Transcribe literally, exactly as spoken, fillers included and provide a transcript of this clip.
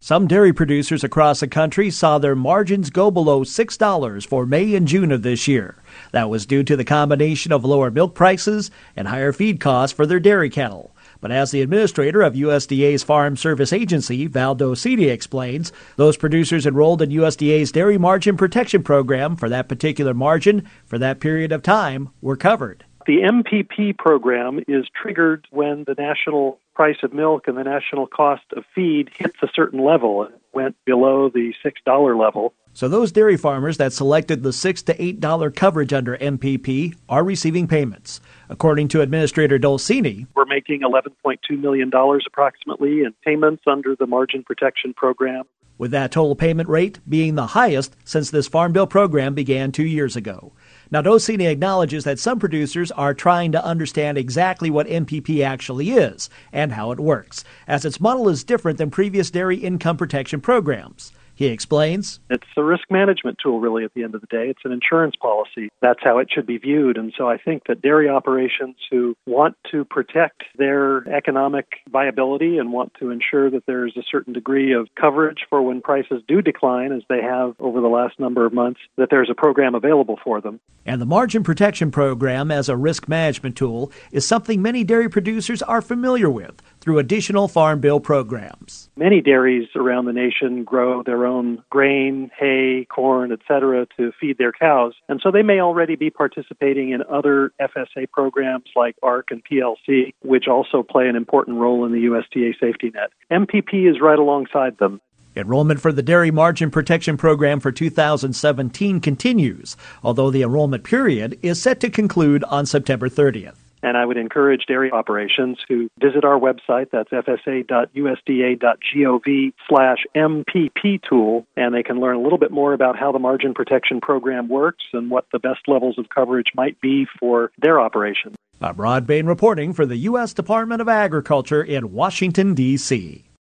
Some dairy producers across the country saw their margins go below six dollars for May and June of this year. That was due to the combination of lower milk prices and higher feed costs for their dairy cattle. But as the administrator of U S D A's Farm Service Agency, Val Docini, explains, those producers enrolled in U S D A's Dairy Margin Protection Program for that particular margin for that period of time were covered. The M P P program is triggered when the national price of milk and the national cost of feed hits a certain level. It went below the six dollars level. So those dairy farmers that selected the six to eight dollars coverage under M P P are receiving payments. According to Administrator Docini, we're making eleven point two million dollars approximately in payments under the Margin Protection Program, with that total payment rate being the highest since this Farm Bill program began two years ago. Now, Docini acknowledges that some producers are trying to understand exactly what M P P actually is and how it works, as its model is different than previous dairy income protection programs. He explains, it's a risk management tool, really, at the end of the day. It's an insurance policy. That's how it should be viewed. And so I think that dairy operations who want to protect their economic viability and want to ensure that there's a certain degree of coverage for when prices do decline, as they have over the last number of months, that there's a program available for them. And the Margin Protection Program as a risk management tool is something many dairy producers are familiar with through additional Farm Bill programs. Many dairies around the nation grow their own grain, hay, corn, et cetera, to feed their cows. And so they may already be participating in other F S A programs like A R C and P L C, which also play an important role in the U S D A safety net. M P P is right alongside them. Enrollment for the Dairy Margin Protection Program for two thousand seventeen continues, although the enrollment period is set to conclude on September thirtieth. And I would encourage dairy operations to visit our website. That's f s a dot u s d a dot gov slash M P P tool, and they can learn a little bit more about how the Margin Protection Program works and what the best levels of coverage might be for their operation. I'm Rod Bain reporting for the U S Department of Agriculture in Washington, D C